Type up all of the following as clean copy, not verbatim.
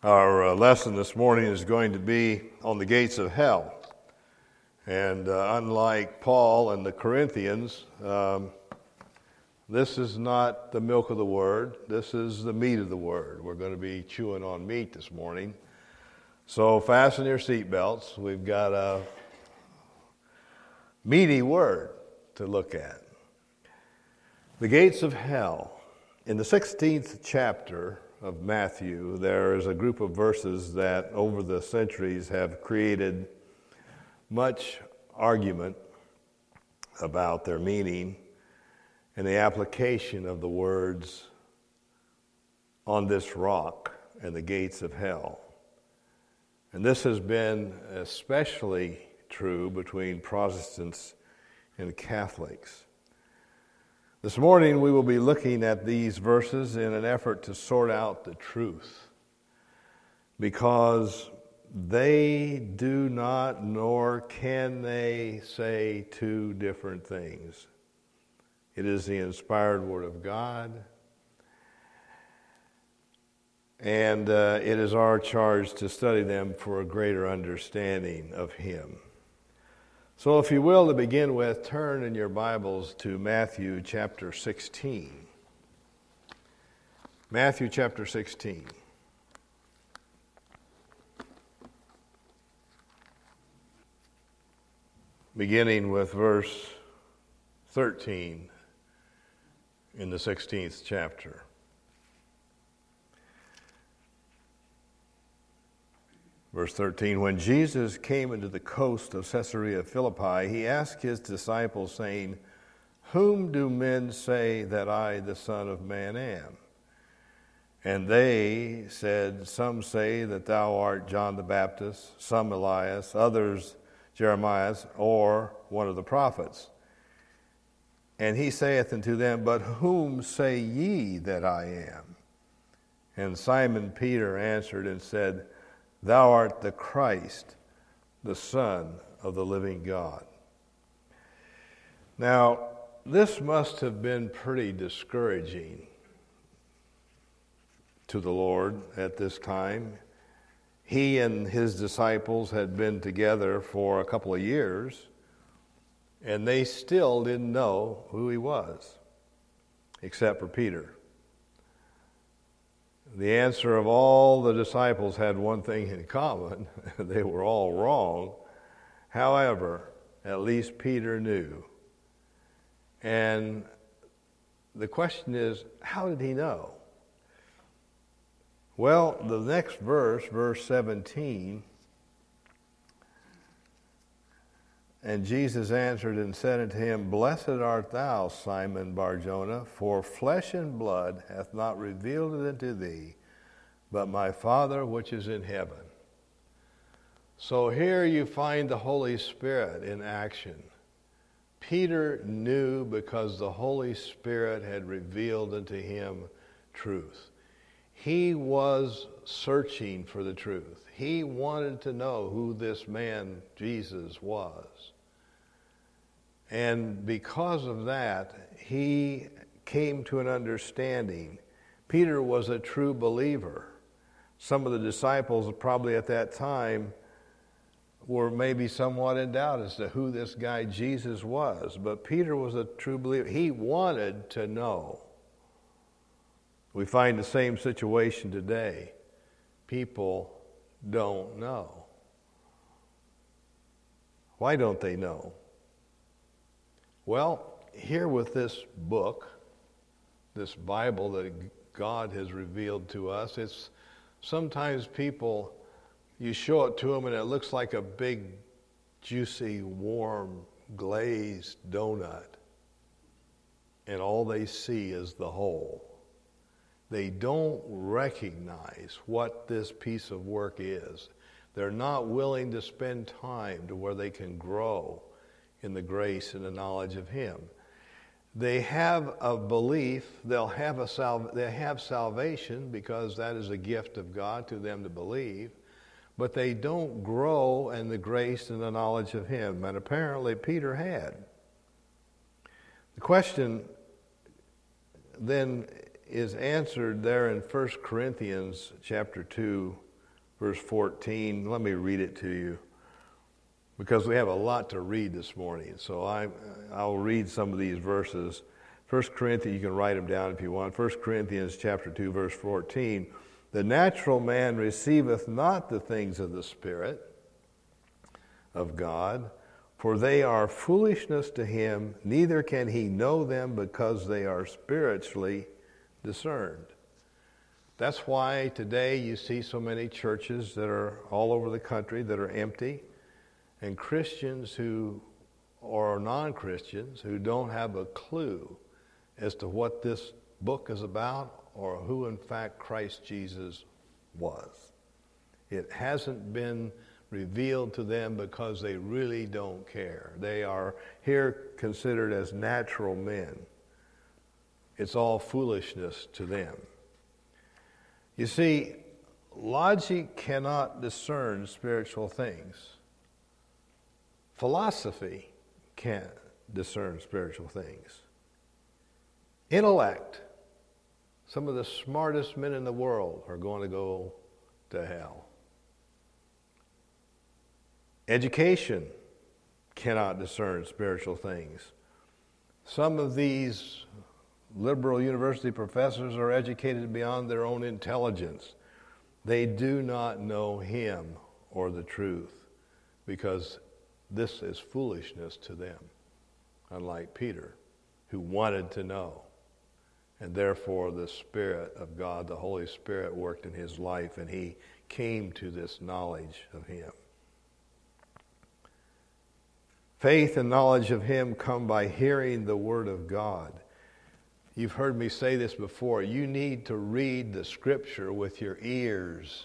Our lesson this morning is going to be on the gates of hell. And unlike Paul and the Corinthians, this is not the milk of the Word. This is the meat of the Word. We're going to be chewing on meat this morning. So fasten your seatbelts. We've got a meaty Word to look at. The gates of hell. In the 16th chapter of Matthew, there is a group of verses that over the centuries have created much argument about their meaning and the application of the words on this rock and the gates of hell. And this has been especially true between Protestants and Catholics. This morning we will be looking at these verses in an effort to sort out the truth, because they do not nor can they say two different things. It is the inspired Word of God, and it is our charge to study them for a greater understanding of Him. So if you will, to begin with, turn in your Bibles to Matthew chapter 16. Matthew chapter 16. Beginning with verse 13 in the 16th chapter. Verse 13, when Jesus came into the coast of Caesarea Philippi, he asked his disciples, saying, whom do men say that I, the Son of Man, am? And they said, some say that thou art John the Baptist, some Elias, others Jeremiah, or one of the prophets. And he saith unto them, but whom say ye that I am? And Simon Peter answered and said, thou art the Christ, the Son of the living God. Now, this must have been pretty discouraging to the Lord at this time. He and his disciples had been together for a couple of years, and they still didn't know who he was, except for Peter. The answer of all the disciples had one thing in common. They were all wrong. However, at least Peter knew. And the question is, how did he know? Well, the next verse, verse 17, and Jesus answered and said unto him, blessed art thou, Simon Bar-Jonah, for flesh and blood hath not revealed it unto thee, but my Father which is in heaven. So here you find the Holy Spirit in action. Peter knew because the Holy Spirit had revealed unto him truth. He was searching for the truth. He wanted to know who this man, Jesus, was. And because of that, he came to an understanding. Peter was a true believer. Some of the disciples probably at that time were maybe somewhat in doubt as to who this guy Jesus was. But Peter was a true believer. He wanted to know. We find the same situation today. People don't know. Why don't they know? Well, here with this book, this Bible that God has revealed to us, it's sometimes people, you show it to them and it looks like a big, juicy, warm, glazed donut. And all they see is the hole. They don't recognize what this piece of work is. They're not willing to spend time to where they can grow in the grace and the knowledge of Him. They have a belief, they have salvation because that is a gift of God to them to believe, but they don't grow in the grace and the knowledge of Him. And apparently Peter had. The question then is answered there in 1 Corinthians chapter 2, verse 14. Let me read it to you because we have a lot to read this morning. So I'll read some of these verses. 1 Corinthians, you can write them down if you want. 1 Corinthians chapter 2, verse 14. The natural man receiveth not the things of the Spirit of God, for they are foolishness to him, neither can he know them because they are spiritually discerned. That's why today you see so many churches that are all over the country that are empty, and Christians who or non-Christians who don't have a clue as to what this book is about or who in fact Christ Jesus was. It hasn't been revealed to them because they really don't care. They are here considered as natural men. It's all foolishness to them. You see, logic cannot discern spiritual things. Philosophy can't discern spiritual things. Intellect, some of the smartest men in the world are going to go to hell. Education cannot discern spiritual things. Some of these liberal university professors are educated beyond their own intelligence. They do not know Him or the truth because this is foolishness to them, unlike Peter, who wanted to know. And therefore the Spirit of God, the Holy Spirit, worked in his life and he came to this knowledge of Him. Faith and knowledge of Him come by hearing the Word of God. You've heard me say this before. You need to read the Scripture with your ears.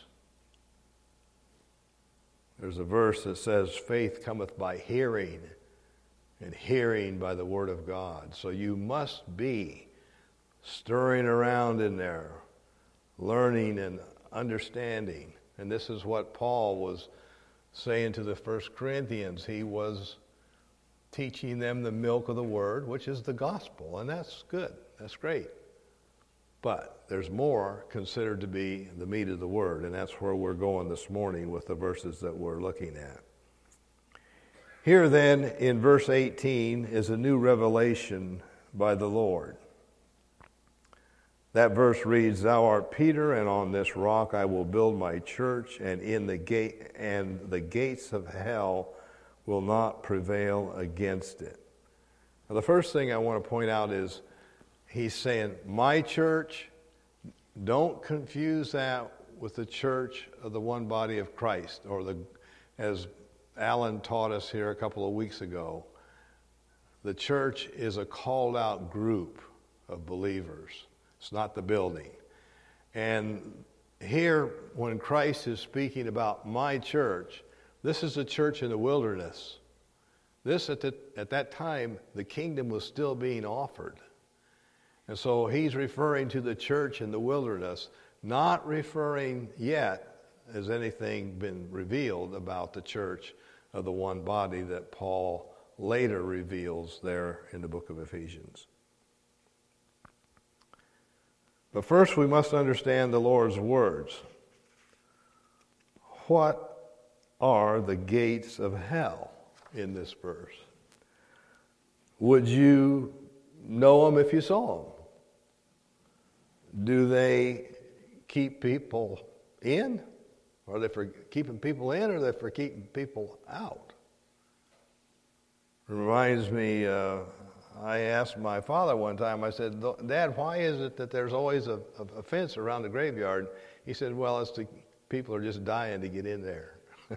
There's a verse that says, faith cometh by hearing, and hearing by the Word of God. So you must be stirring around in there, learning and understanding. And this is what Paul was saying to the 1 Corinthians. He was teaching them the milk of the Word, which is the gospel, and that's good. That's great. But there's more considered to be the meat of the Word, and that's where we're going this morning with the verses that we're looking at. Here then, in verse 18, is a new revelation by the Lord. That verse reads, Thou art Peter, and on this rock I will build my church, and the gates of hell will not prevail against it. Now, the first thing I want to point out is he's saying, my church. Don't confuse that with the church of the one body of Christ, or as Alan taught us here a couple of weeks ago, the church is a called out group of believers. It's not the building. And here, when Christ is speaking about my church, this is a church in the wilderness. This, at that time, the kingdom was still being offered. And so he's referring to the church in the wilderness, not referring yet as anything been revealed about the church of the one body that Paul later reveals there in the book of Ephesians. But first we must understand the Lord's words. What are the gates of hell in this verse? Would you know them if you saw them? Do they keep people in? Are they for keeping people in, or are they for keeping people out? It reminds me, I asked my father one time, I said, Dad, why is it that there's always a fence around the graveyard? He said, well, it's the people are just dying to get in there.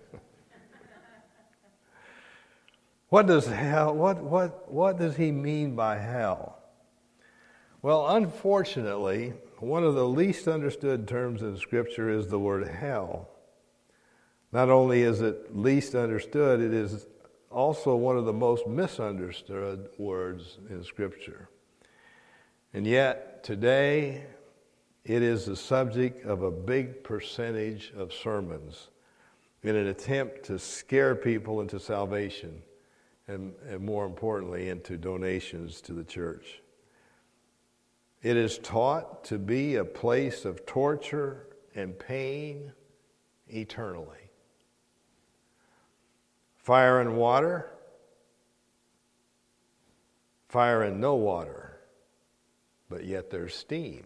What does he mean by hell? Well, unfortunately, one of the least understood terms in Scripture is the word hell. Not only is it least understood, it is also one of the most misunderstood words in Scripture. And yet, today, it is the subject of a big percentage of sermons in an attempt to scare people into salvation and more importantly, into donations to the church. It is taught to be a place of torture and pain eternally. Fire and water, fire and no water, but yet there's steam.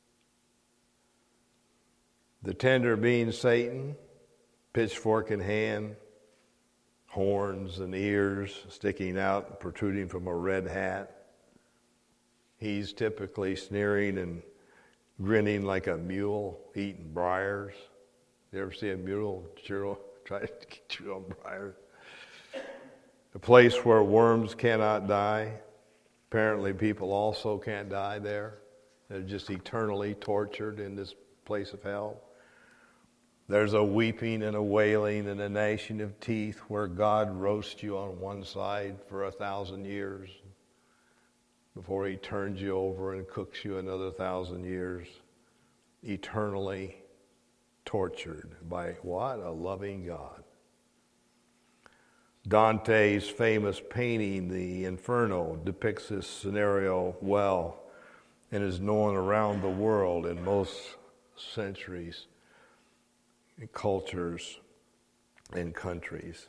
The tender being Satan, pitchfork in hand, horns and ears sticking out, protruding from a red hat. He's typically sneering and grinning like a mule eating briars. You ever see a mule try to chew on briars? A place where worms cannot die. Apparently people also can't die there. They're just eternally tortured in this place of hell. There's a weeping and a wailing and a gnashing of teeth where God roasts you on one side for 1,000 years before he turns you over and cooks you another 1,000 years, eternally tortured by what? A loving God. Dante's famous painting, The Inferno, depicts this scenario well and is known around the world in most centuries, cultures, and countries.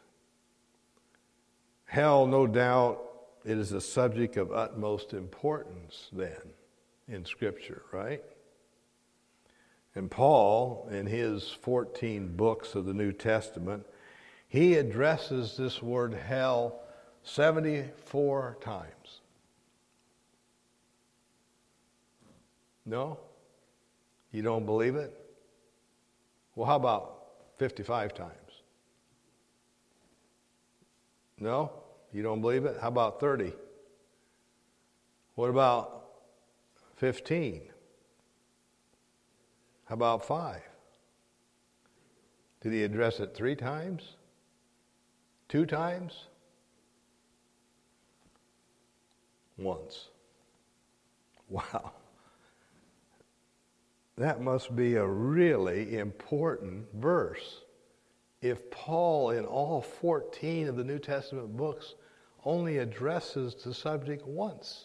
Hell, no doubt, it is a subject of utmost importance then in Scripture, right? And Paul, in his 14 books of the New Testament, he addresses this word hell 74 times. No? You don't believe it? Well, how about 55 times? No? You don't believe it? How about 30? What about 15? How about 5? Did he address it 3 times? 2 times? Once. Wow. That must be a really important verse. If Paul, in all 14 of the New Testament books, only addresses the subject once.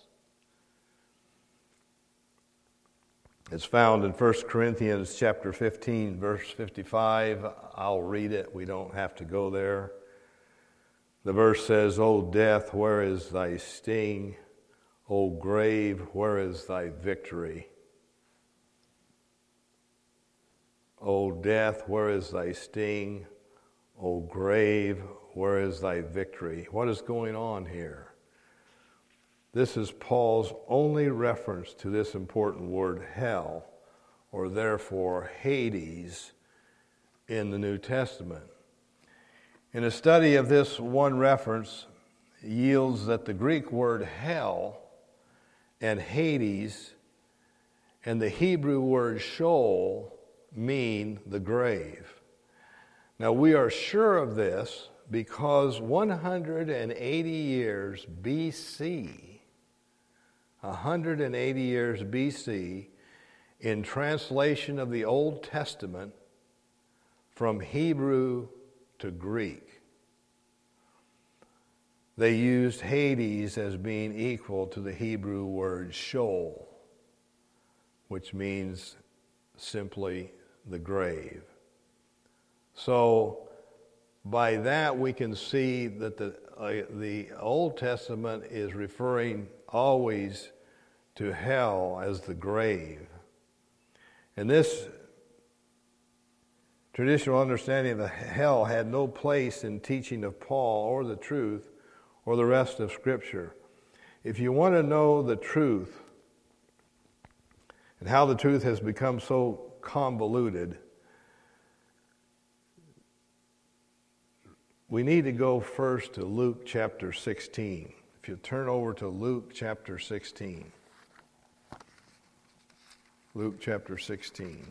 It's found in 1 Corinthians chapter 15, verse 55. I'll read it. We don't have to go there. The verse says, O death, where is thy sting? O grave, where is thy victory? O death, where is thy sting? O grave, where is thy victory? What is going on here? This is Paul's only reference to this important word hell, or therefore Hades, in the New Testament. And a study of this one reference yields that the Greek word hell and Hades and the Hebrew word Sheol mean the grave. Now we are sure of this because 180 years BC, 180 years BC, in translation of the Old Testament from Hebrew to Greek, they used Hades as being equal to the Hebrew word Sheol, which means simply the grave. So by that we can see that the Old Testament is referring always to hell as the grave. And this traditional understanding of hell had no place in teaching of Paul or the truth or the rest of Scripture. If you want to know the truth and how the truth has become so convoluted, we need to go first to Luke chapter 16. If you turn over to Luke chapter 16. Luke chapter 16.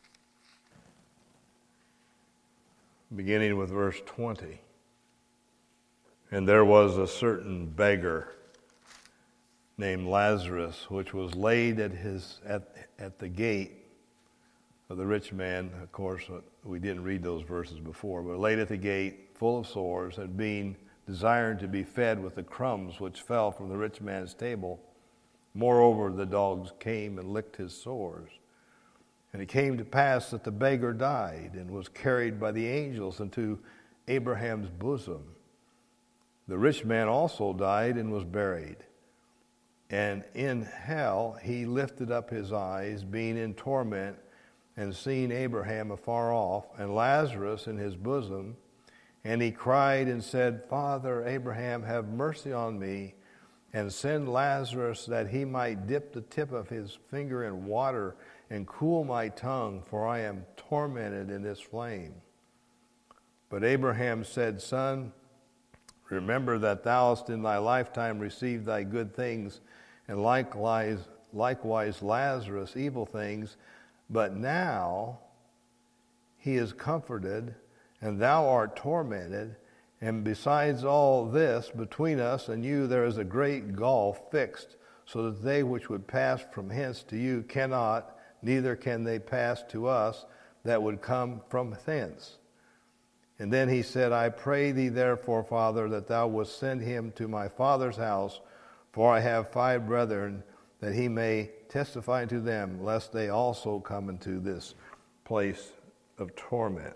Beginning with verse 20. And there was a certain beggar named Lazarus, which was laid at the gate of the rich man. Of course, we didn't read those verses before, but laid at the gate, full of sores, and being desiring to be fed with the crumbs which fell from the rich man's table. Moreover, the dogs came and licked his sores. And it came to pass that the beggar died and was carried by the angels into Abraham's bosom. The rich man also died and was buried. And in hell he lifted up his eyes, being in torment, and seeing Abraham afar off, and Lazarus in his bosom. And he cried and said, Father Abraham, have mercy on me, and send Lazarus that he might dip the tip of his finger in water and cool my tongue, for I am tormented in this flame. But Abraham said, Son, remember that thou hast in thy lifetime received thy good things, and likewise Lazarus evil things, but now he is comforted, and thou art tormented, and besides all this, between us and you there is a great gulf fixed, so that they which would pass from hence to you cannot, neither can they pass to us that would come from thence. And then he said, I pray thee therefore, Father, that thou wouldst send him to my father's house, for I have 5 brethren, that he may testify to them, lest they also come into this place of torment.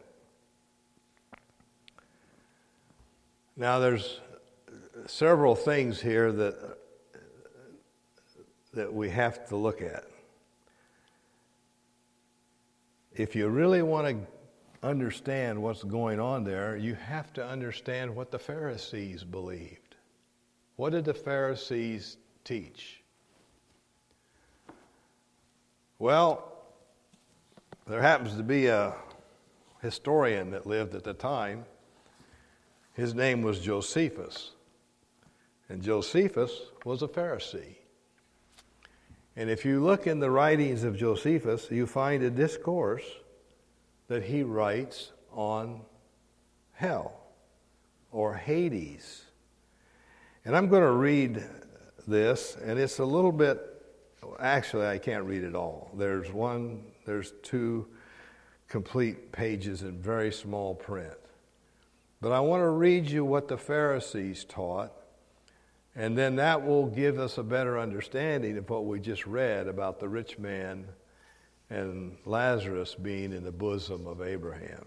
Now there's several things here that we have to look at. If you really want to understand what's going on there, you have to understand what the Pharisees believed. What did the Pharisees teach? Well, there happens to be a historian that lived at the time. His name was Josephus. And Josephus was a Pharisee. And if you look in the writings of Josephus, you find a discourse that he writes on hell or Hades. And I'm going to read this, and it's a little bit, actually I can't read it all. There's 2 complete pages in very small print. But I want to read you what the Pharisees taught, and then that will give us a better understanding of what we just read about the rich man and Lazarus being in the bosom of Abraham.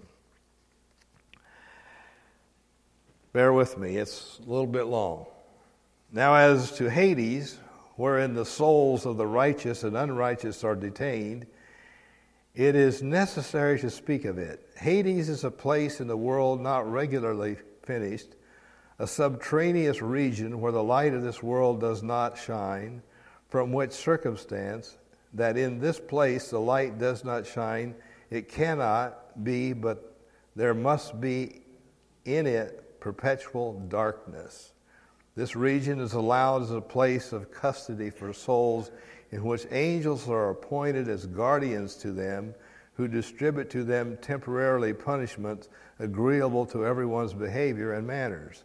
Bear with me, it's a little bit long. Now as to Hades, wherein the souls of the righteous and unrighteous are detained, it is necessary to speak of it. Hades is a place in the world not regularly finished, a subterraneous region where the light of this world does not shine, from which circumstance that in this place the light does not shine, it cannot be, but there must be in it perpetual darkness. This region is allowed as a place of custody for souls in which angels are appointed as guardians to them, who distribute to them temporarily punishments agreeable to everyone's behavior and manners.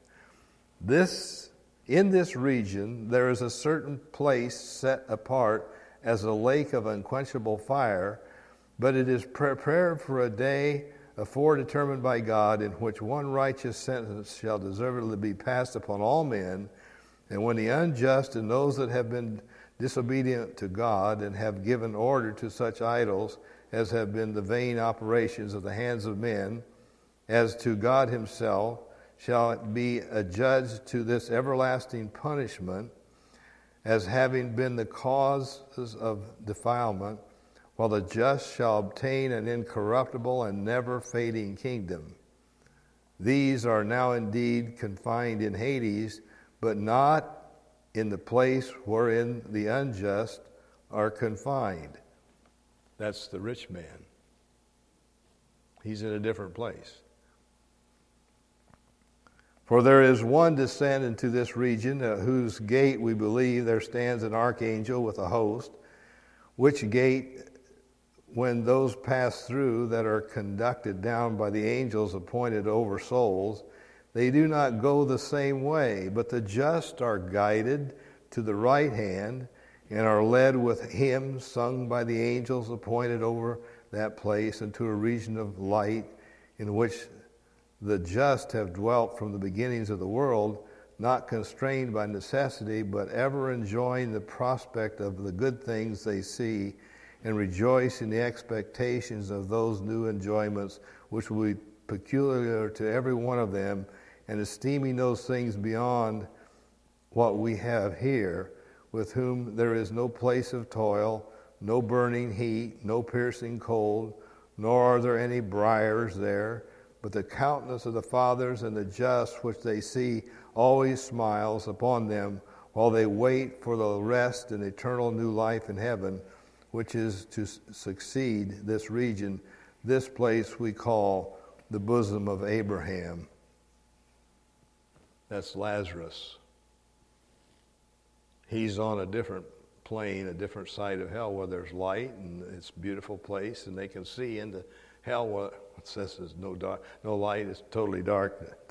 In this region there is a certain place set apart as a lake of unquenchable fire, but it is prepared for a day aforedetermined by God, in which one righteous sentence shall deservedly be passed upon all men, and when the unjust and those that have been disobedient to God and have given order to such idols as have been the vain operations of the hands of men, as to God himself, shall be adjudged to this everlasting punishment, as having been the causes of defilement, while the just shall obtain an incorruptible and never fading kingdom. These are now indeed confined in Hades, but not in the place wherein the unjust are confined. That's the rich man. He's in a different place. For there is one descent into this region, whose gate we believe there stands an archangel with a host, which gate, when those pass through that are conducted down by the angels appointed over souls, they do not go the same way, but the just are guided to the right hand and are led with hymns sung by the angels appointed over that place into a region of light, in which the just have dwelt from the beginnings of the world, not constrained by necessity, but ever enjoying the prospect of the good things they see, and rejoice in the expectations of those new enjoyments which will be peculiar to every one of them, and esteeming those things beyond what we have here, with whom there is no place of toil, no burning heat, no piercing cold, nor are there any briars there, but the countenance of the fathers and the just which they see always smiles upon them, while they wait for the rest and eternal new life in heaven, which is to succeed this region, this place we call the bosom of Abraham. That's Lazarus. He's on a different plane, a different side of hell where there's light and it's a beautiful place and they can see into hell where it says there's no light, it's totally dark.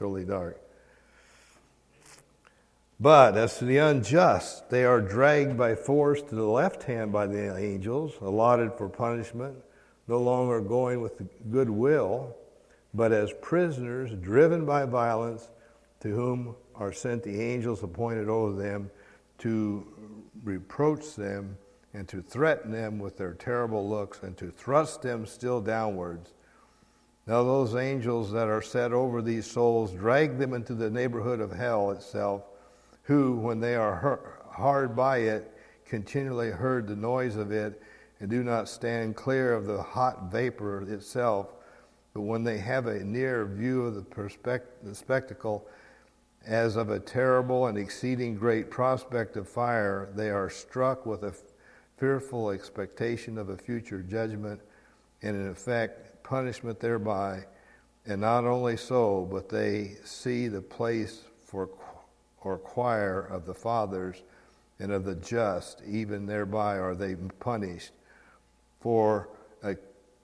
But as to the unjust, they are dragged by force to the left hand by the angels, allotted for punishment, no longer going with good will, but as prisoners driven by violence, to whom are sent the angels appointed over them to reproach them and to threaten them with their terrible looks and to thrust them still downwards. Now those angels that are set over these souls drag them into the neighborhood of hell itself, who, when they are hard by it, continually heard the noise of it, and do not stand clear of the hot vapor itself, but when they have a near view of the spectacle, as of a terrible and exceeding great prospect of fire, they are struck with a fearful expectation of a future judgment, and in effect punishment thereby. And not only so, but they see the place or choir of the fathers and of the just, even thereby are they punished. For a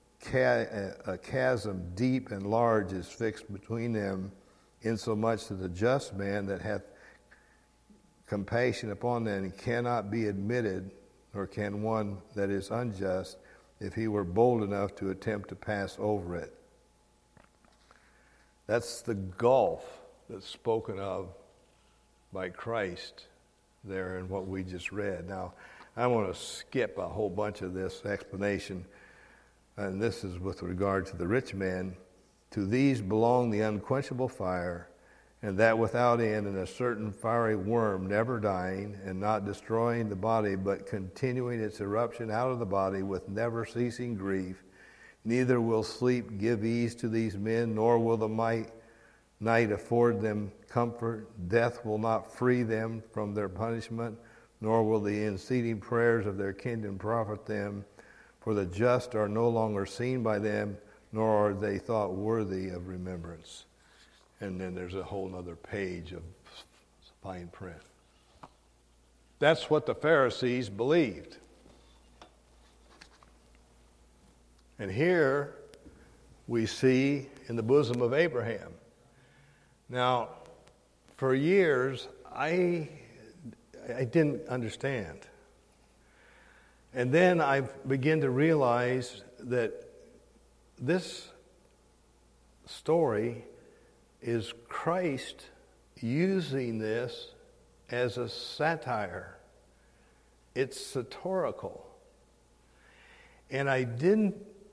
chasm deep and large is fixed between them, insomuch that the just man that hath compassion upon them cannot be admitted, nor can one that is unjust, if he were bold enough to attempt to pass over it. That's the gulf that's spoken of by Christ there in what we just read. Now, I want to skip a whole bunch of this explanation, and this is with regard to the rich man. To these belong the unquenchable fire, and that without end, and a certain fiery worm, never dying, and not destroying the body, but continuing its eruption out of the body with never ceasing grief. Neither will sleep give ease to these men, nor will the night afford them comfort. Death will not free them from their punishment, nor will the interceding prayers of their kingdom profit them. For the just are no longer seen by them, nor are they thought worthy of remembrance. And then there's a whole other page of fine print. That's what the Pharisees believed. And here we see in the bosom of Abraham. Now, for years, I didn't understand. And then I began to realize that this story is Christ using this as a satire. It's satirical. And I didn't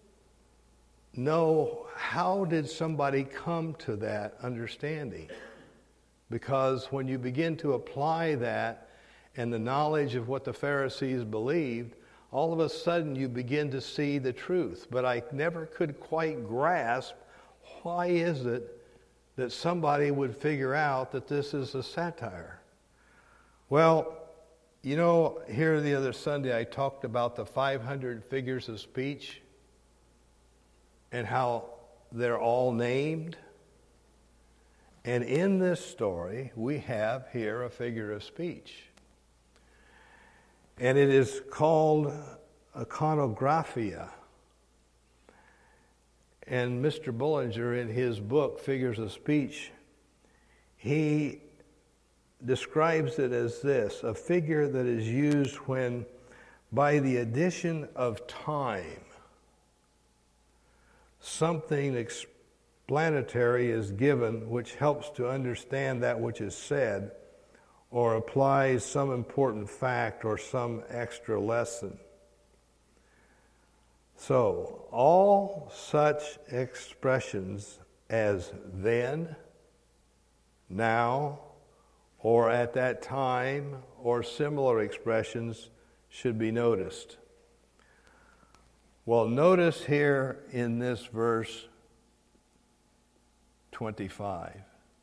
know how did somebody come to that understanding. Because when you begin to apply that and the knowledge of what the Pharisees believed, all of a sudden you begin to see the truth. But I never could quite grasp why is it that somebody would figure out that this is a satire. Well, you know, here the other Sunday I talked about the 500 figures of speech and how they're all named. And in this story, we have here a figure of speech. And it is called iconographia. And Mr. Bullinger, in his book, Figures of Speech, he describes it as this: a figure that is used when, by the addition of time, something explanatory is given which helps to understand that which is said, or applies some important fact or some extra lesson. So, all such expressions as then, now, or at that time, or similar expressions should be noticed. Well, notice here in this verse 25.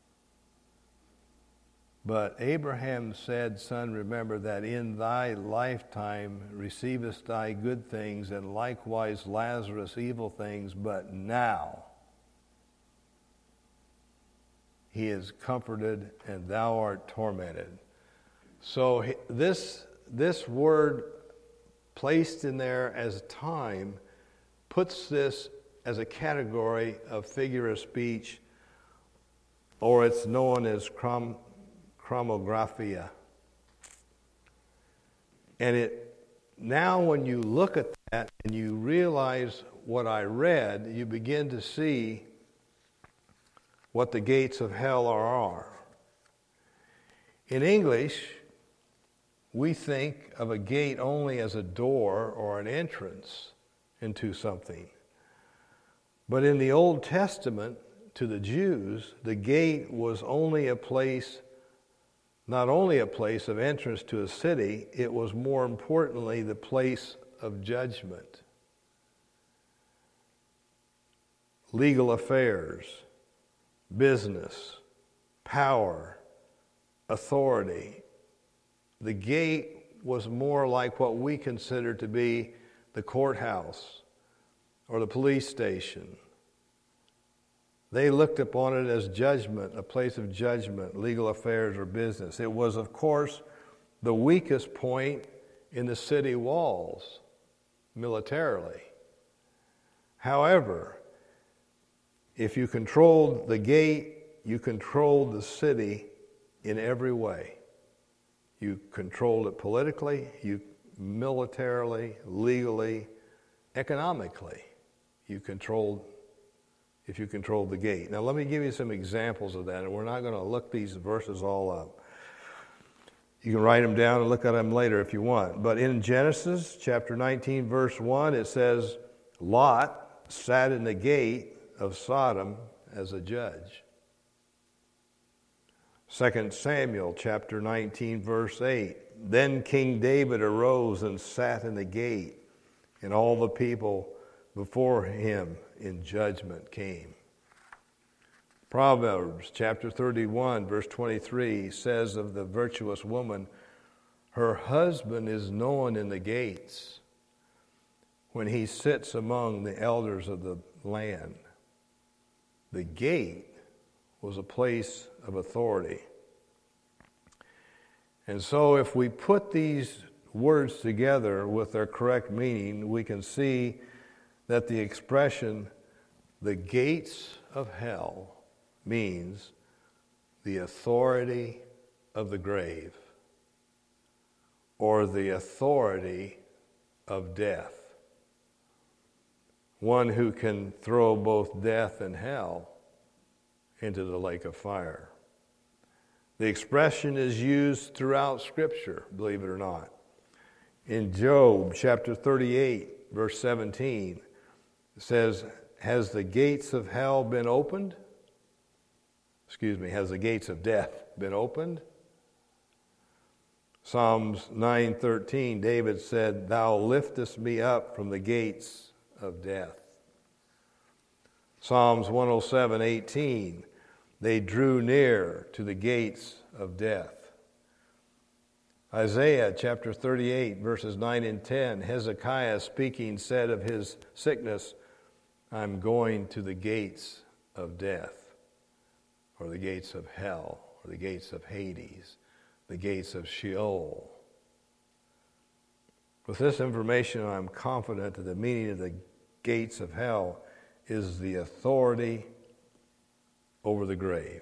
But Abraham said, Son, remember that in thy lifetime receivest thy good things, and likewise Lazarus evil things, but now he is comforted and thou art tormented. So this word placed in there as time puts this as a category of figure of speech, or it's known as chromographia. And now when you look at that and you realize what I read, you begin to see what the gates of hell are. In English, we think of a gate only as a door or an entrance into something. But in the Old Testament, to the Jews, the gate was only a place, not only a place of entrance to a city, it was more importantly the place of judgment. Legal affairs, business, power, authority. The gate was more like what we consider to be the courthouse or the police station. They looked upon it as judgment, a place of judgment, legal affairs or business. It was, of course, the weakest point in the city walls militarily. However, if you controlled the gate, you controlled the city in every way. You controlled it politically, militarily, legally, economically. If you controlled the gate. Now let me give you some examples of that, and we're not going to look these verses all up. You can write them down and look at them later if you want. But in Genesis chapter 19, verse 1, it says, Lot sat in the gate of Sodom as a judge. 2 Samuel chapter 19, verse 8, then King David arose and sat in the gate, and all the people before him in judgment came. Proverbs chapter 31, verse 23 says of the virtuous woman, her husband is known in the gates when he sits among the elders of the land. The gate was a place of authority. And so if we put these words together with their correct meaning, we can see that the expression, the gates of hell, means the authority of the grave or the authority of death. One who can throw both death and hell into the lake of fire. The expression is used throughout Scripture, believe it or not. In Job chapter 38, verse 17, it says, has the gates of hell been opened? Has the gates of death been opened? Psalms 9:13, David said, thou liftest me up from the gates of death. Psalms 107:18, they drew near to the gates of death. Isaiah chapter 38, verses 9 and 10, Hezekiah speaking said of his sickness, I'm going to the gates of death, or the gates of hell, or the gates of Hades, the gates of Sheol. With this information, I'm confident that the meaning of the gates of hell is the authority over the grave.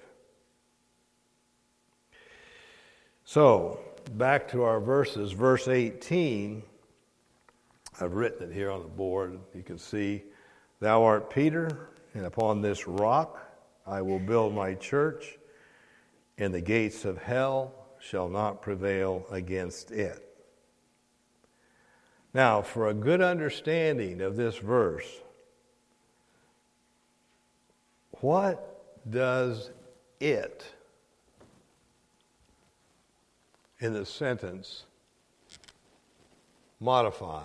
So, back to our verses. Verse 18, I've written it here on the board. You can see, thou art Peter, and upon this rock I will build my church, and the gates of hell shall not prevail against it. Now, for a good understanding of this verse, what does it in the sentence modify?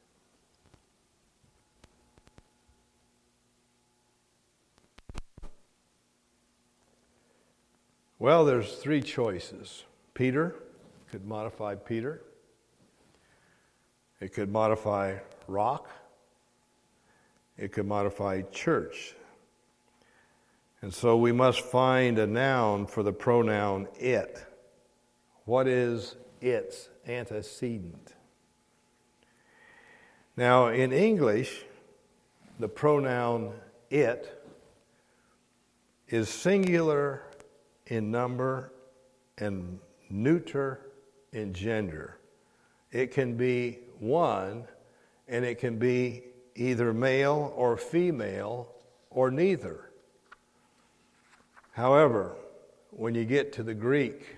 Well, there's three choices. Peter could modify Peter. It could modify rock. It could modify church. And so we must find a noun for the pronoun it. What is its antecedent? Now, in English, the pronoun it is singular in number and neuter in gender. It can be one, and it can be either male or female or neither. However, when you get to the Greek,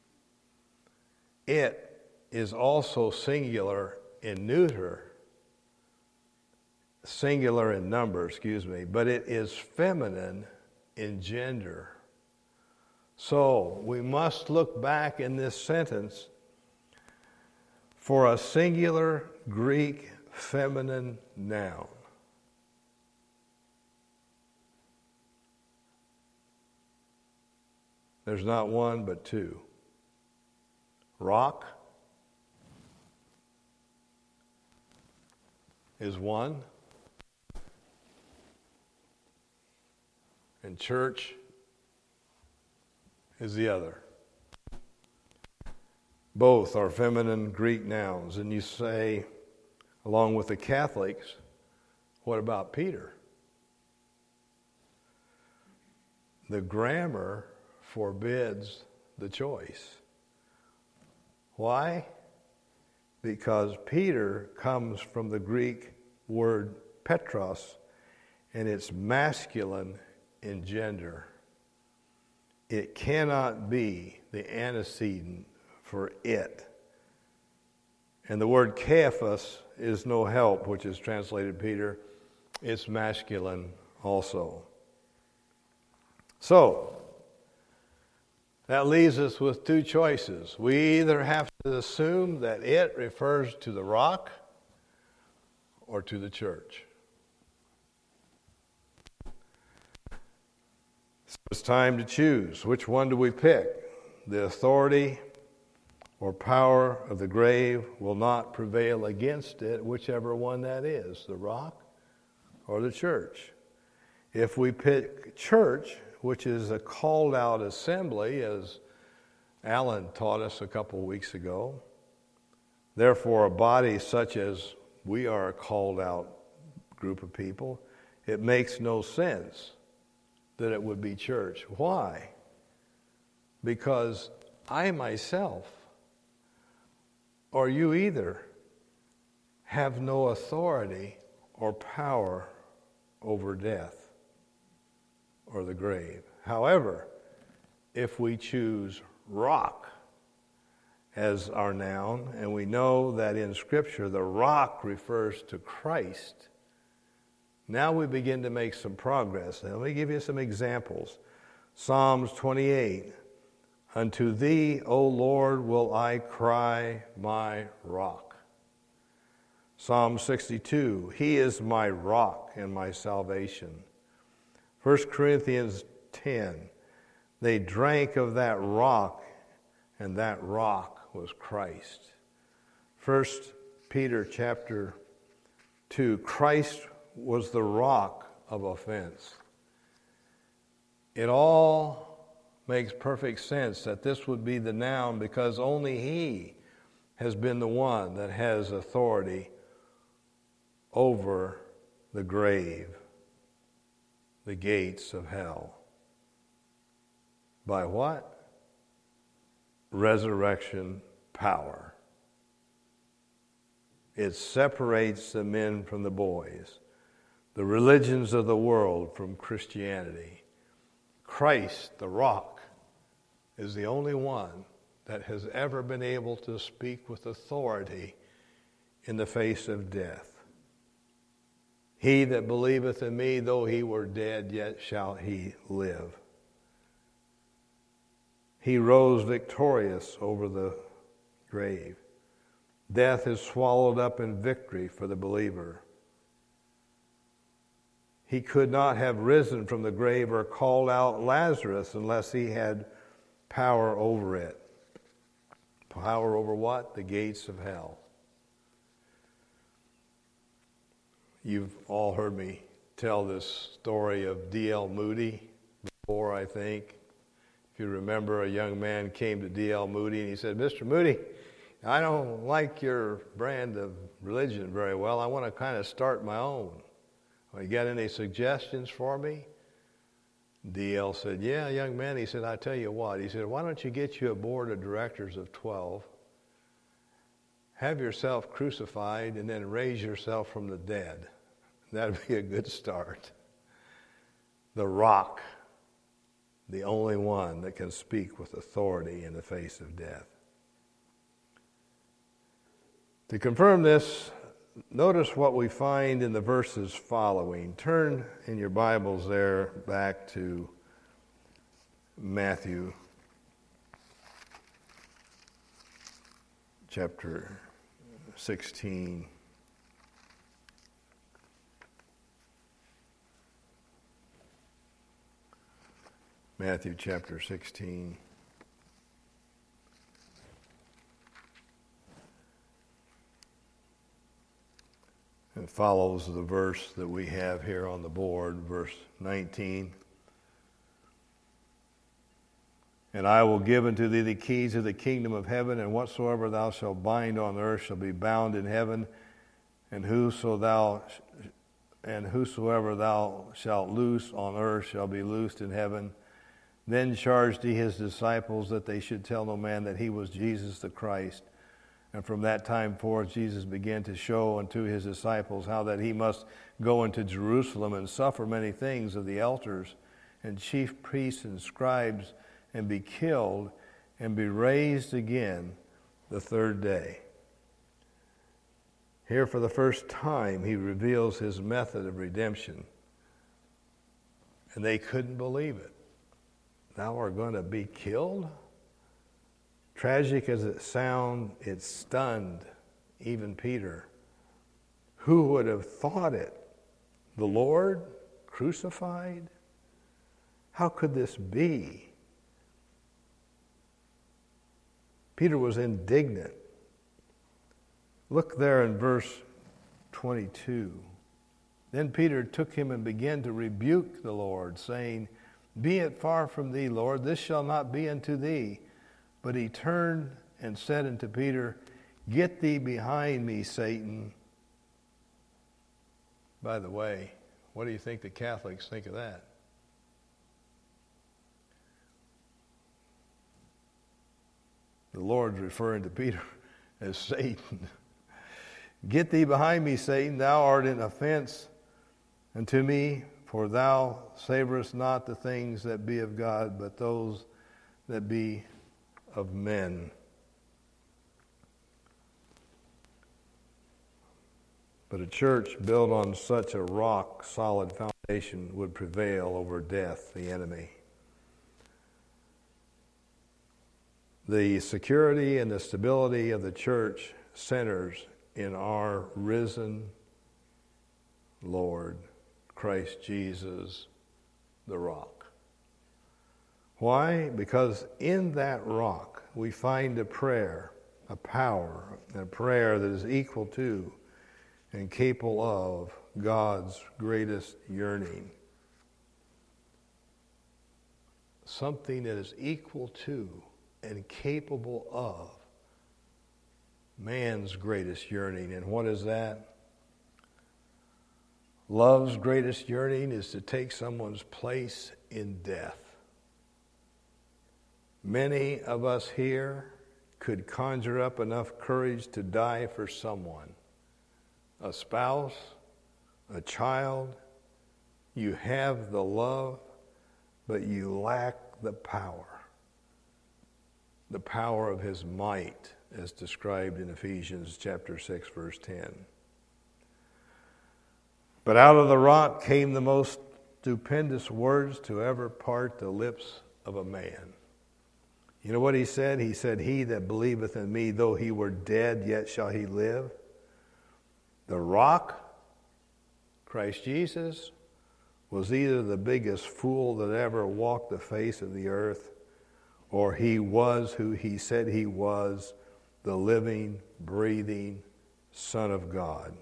it is also singular in number, but it is feminine in gender. So we must look back in this sentence for a singular Greek feminine noun. There's not one, but two. Rock is one, and church is the other. Both are feminine Greek nouns. And you say, along with the Catholics, what about Peter? The grammar forbids the choice. Why? Because Peter comes from the Greek word Petros, and it's masculine in gender. It cannot be the antecedent for it. And the word Caiaphas is no help, which is translated Peter. It's masculine also. So, that leaves us with two choices. We either have to assume that it refers to the rock or to the church. So it's time to choose. Which one do we pick? The authority or power of the grave will not prevail against it, whichever one that is, the rock or the church. If we pick church, which is a called out assembly, as Alan taught us a couple of weeks ago, therefore a body such as we are a called out group of people, it makes no sense that it would be church. Why? Because I myself, or you either, have no authority or power over death or the grave. However, if we choose rock as our noun, and we know that in Scripture the rock refers to Christ, now we begin to make some progress. Now, let me give you some examples. Psalms 28, "Unto thee, O Lord, will I cry, my rock." Psalm 62, "He is my rock and my salvation." 1 Corinthians 10, "They drank of that rock, and that rock was Christ." 1 Peter chapter 2, "Christ was the rock of offense." It all makes perfect sense that this would be the noun, because only He has been the one that has authority over the grave, the gates of hell. By what? Resurrection power. It separates the men from the boys, the religions of the world from Christianity. Christ, the rock, is the only one that has ever been able to speak with authority in the face of death. He that believeth in me, though he were dead, yet shall he live. He rose victorious over the grave. Death is swallowed up in victory for the believer. He could not have risen from the grave or called out Lazarus unless he had power over it. Power over what? The gates of hell. You've all heard me tell this story of D.L. Moody before, I think. If you remember, a young man came to D.L. Moody and he said, "Mr. Moody, I don't like your brand of religion very well. I want to kind of start my own. You got any suggestions for me?" D.L. said, "Yeah, young man." He said, "I tell you what." He said, "Why don't you get you a board of directors of 12, have yourself crucified, and then raise yourself from the dead. That'd be a good start." The Rock, the only one that can speak with authority in the face of death. To confirm this, notice what we find in the verses following. Turn in your Bibles there back to Matthew chapter 16. Matthew chapter 16. It follows the verse that we have here on the board, verse 19. "And I will give unto thee the keys of the kingdom of heaven, and whatsoever thou shalt bind on earth shall be bound in heaven, and whosoever thou shalt loose on earth shall be loosed in heaven. Then charged he his disciples that they should tell no man that he was Jesus the Christ. And from that time forth Jesus began to show unto his disciples how that he must go into Jerusalem and suffer many things of the elders and chief priests and scribes, and be killed, and be raised again the third day." Here for the first time he reveals his method of redemption. And they couldn't believe it. Thou art going to be killed? Tragic as it sounds, it stunned even Peter. Who would have thought it? The Lord crucified? How could this be? Peter was indignant. Look there in verse 22. "Then Peter took him and began to rebuke the Lord, saying, Be it far from thee, Lord, this shall not be unto thee. But he turned and said unto Peter, Get thee behind me, Satan." By the way, what do you think the Catholics think of that? The Lord's referring to Peter as Satan. "Get thee behind me, Satan, thou art an offense unto me, for thou savorest not the things that be of God, but those that be of men." But a church built on such a rock-solid foundation would prevail over death, the enemy. The security and the stability of the church centers in our risen Lord, Christ Jesus, the rock. Why? Because in that rock we find a prayer, a power, a prayer that is equal to and capable of God's greatest yearning. Something that is equal to and capable of man's greatest yearning. And what is that? Love's greatest yearning is to take someone's place in death. Many of us here could conjure up enough courage to die for someone, a spouse, a child. You have the love, but you lack the power. the power of his might, as described in Ephesians chapter 6, verse 10. But out of the rock came the most stupendous words to ever part the lips of a man. You know what he said? He said, "He that believeth in me, though he were dead, yet shall he live." The rock, Christ Jesus, was either the biggest fool that ever walked the face of the earth, or he was who he said he was, the living, breathing Son of God.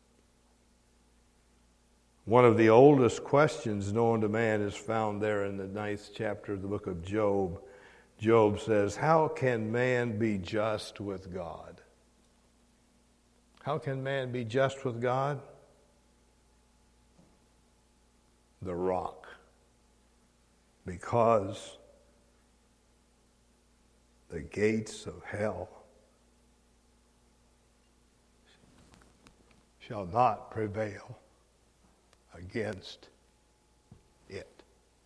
One of the oldest questions known to man is found there in the 9th chapter of the book of Job. Job says, "How can man be just with God?" How can man be just with God? The rock. Because the gates of hell shall not prevail against it.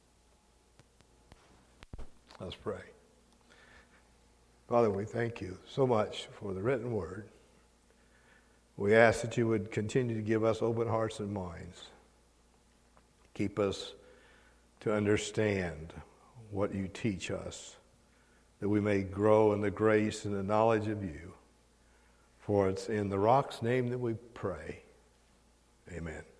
Let's pray. Father, we thank you so much for the written word. We ask that you would continue to give us open hearts and minds. Keep us to understand what you teach us, that we may grow in the grace and the knowledge of you. For it's in the rock's name that we pray. Amen.